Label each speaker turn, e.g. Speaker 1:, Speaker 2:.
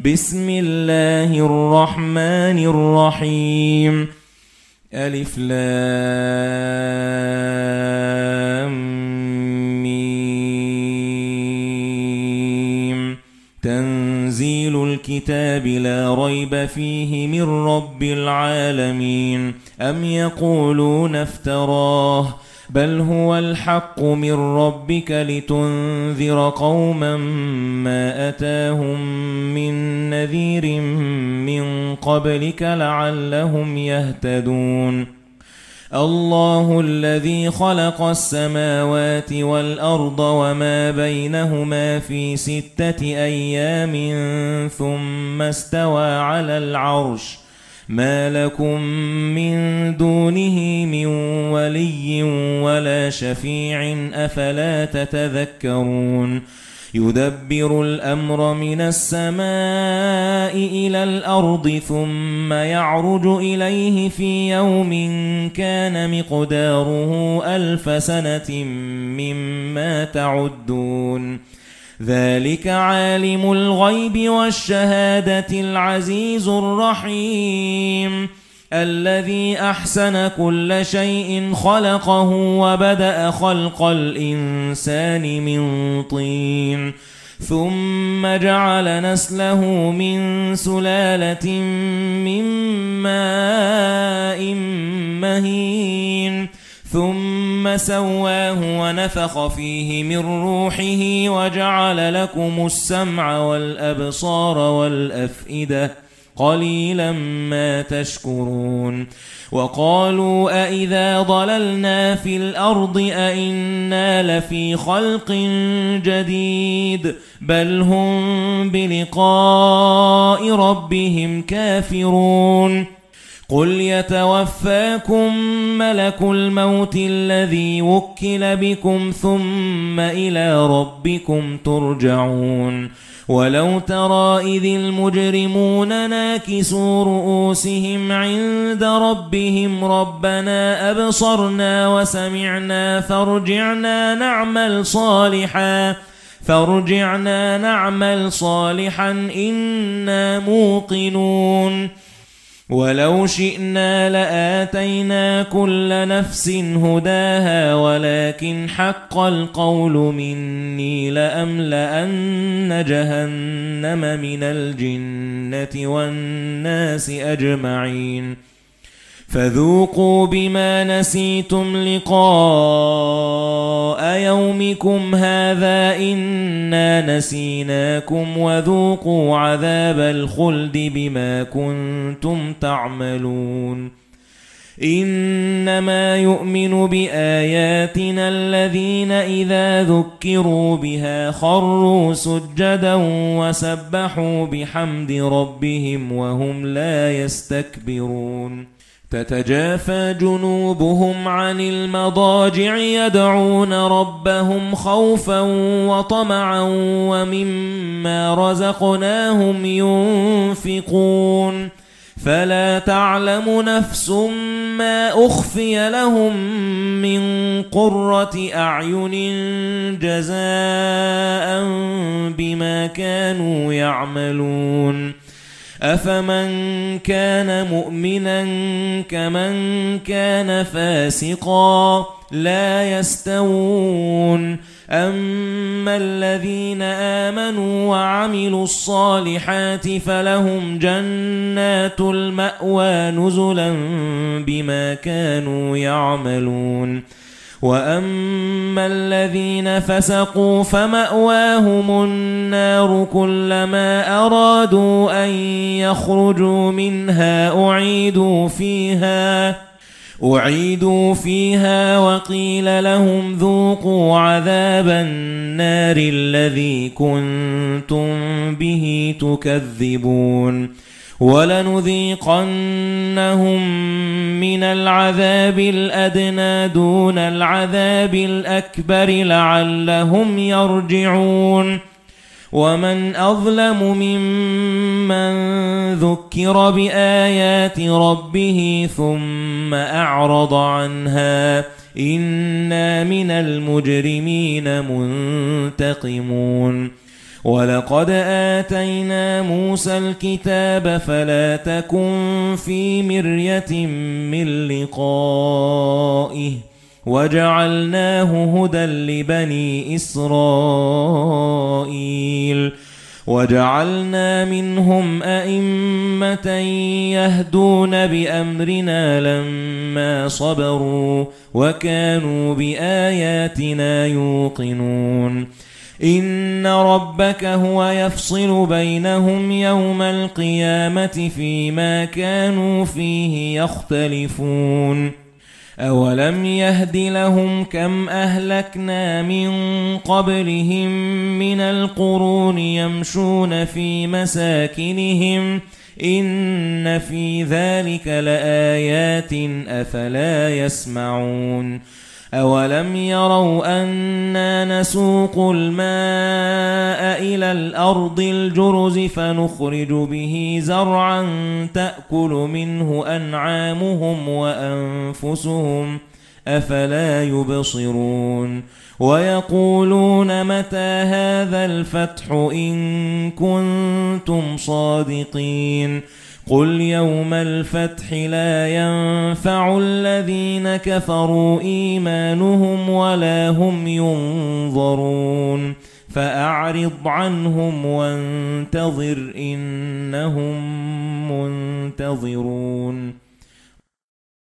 Speaker 1: بسم الله الرحمن الرحيم ألف لام ميم تنزيل الكتاب لا ريب فيه من رب العالمين أم يقولون افتراه بل هو الحق من ربك لتنذر قوما ما أتاهم من نذير من قبلك لعلهم يهتدون الله الذي خلق السماوات والأرض وما بينهما في 6 أيام ثم استوى على العرش ما لكم من دونه من ولي ولا شفيع أفلا تتذكرون يدبر الأمر من السماء إلى الأرض ثم يعرج إليه في يوم كان مقداره 1000 سنة مما تعدون ذلك عالم الغيب والشهادة العزيز الرحيم الذي أحسن كل شيء خلقه وبدأ خلق الإنسان من طين ثم جعل نسله من سلالة من ماء مهين ثم سواه ونفخ فيه من روحه وجعل لكم السمع والأبصار والأفئدة قليلا ما تشكرون وقالوا أئذا ضللنا في الأرض أئنا لفي خلق جديد بل هم بلقاء ربهم كافرون قل يتوفاكم ملك الموت الذي وكل بكم ثم إلى ربكم ترجعون ولو ترى إذ المجرمون ناكسوا رؤوسهم عند ربهم ربنا أبصرنا وسمعنا فارجعنا نعمل صالحا إنا موقنون ولو شئنا لآتينا كل نفس هداها ولكن حق القول مني لأملأن جهنم من الجنة والناس أجمعين فذوقوا بما نسيتم لقاء يومكم هذا إنا نسيناكم وذوقوا عذاب الخلد بما كنتم تعملون إنما يؤمن بآياتنا الذين إذا ذكروا بها خروا سجدا وسبحوا بحمد ربهم وهم لا يستكبرون تتجافى جنوبهم عن المضاجع يدعون ربهم خوفا وطمعا ومما رزقناهم ينفقون فلا تعلم نفس ما أخفي لهم من قرة أعين جزاء بما كانوا يعملون أفمن كان مؤمنا كمن كان فاسقا لا يستوون أما الذين آمنوا وعملوا الصالحات فلهم جنات المأوى نزلا بما كانوا يعملون وأما الذين فسقوا فمأواهم النار كلما أرادوا أن يخرجوا منها أعيدوا فيها وقيل لهم ذوقوا عذاب النار الذي كنتم به تكذبون ولنذيقنهم من العذاب الأدنى دون العذاب الأكبر لعلهم يرجعون ومن أظلم ممن ذكر بآيات ربه ثم أعرض عنها إنا من المجرمين منتقمون وَلَقَدْ آتَيْنَا مُوسَى الْكِتَابَ فَلَا تَكُنْ فِي مِرْيَةٍ مِّن لِّقَائِهِ وَجَعَلْنَاهُ هُدًى لِّبَنِي إِسْرَائِيلَ وَجَعَلْنَا مِنْهُمْ أَئِمَّةً يَهْدُونَ بِأَمْرِنَا لَمَّا صَبَرُوا وَكَانُوا بِآيَاتِنَا يُوقِنُونَ إِنَّ رَبَّكَ هُوَ يَفْصِلُ بَيْنَهُمْ يَوْمَ الْقِيَامَةِ فِيمَا كَانُوا فِيهِ يَخْتَلِفُونَ أَوَلَمْ يَهْدِ لَهُمْ كَمْ أَهْلَكْنَا مِنْ قَبْلِهِمْ مِنَ الْقُرُونِ يَمْشُونَ فِي مَسَاكِنِهِمْ إِنَّ فِي ذَلِكَ لَآيَاتٍ أَفَلَا يَسْمَعُونَ أَوَلَمْ يَرَوْا أَنَّا نَسُوقُ الْمَاءَ إِلَى الْأَرْضِ الْجُرُزِ فَنُخْرِجُ بِهِ زَرْعًا تَأْكُلُ مِنْهُ أَنْعَامُهُمْ وَأَنْفُسُهُمْ أَفَلَا يُبْصِرُونَ وَيَقُولُونَ مَتَى هَذَا الْفَتْحُ إِن كُنتُمْ صَادِقِينَ قُلْ يَوْمَ الْفَتْحِ لَا يَنفَعُ الَّذِينَ كَفَرُوا إِيمَانُهُمْ وَلَا هُمْ يُنظَرُونَ فَأَعْرِضْ عَنْهُمْ وَانتَظِرْ إِنَّهُمْ مُنتَظِرُونَ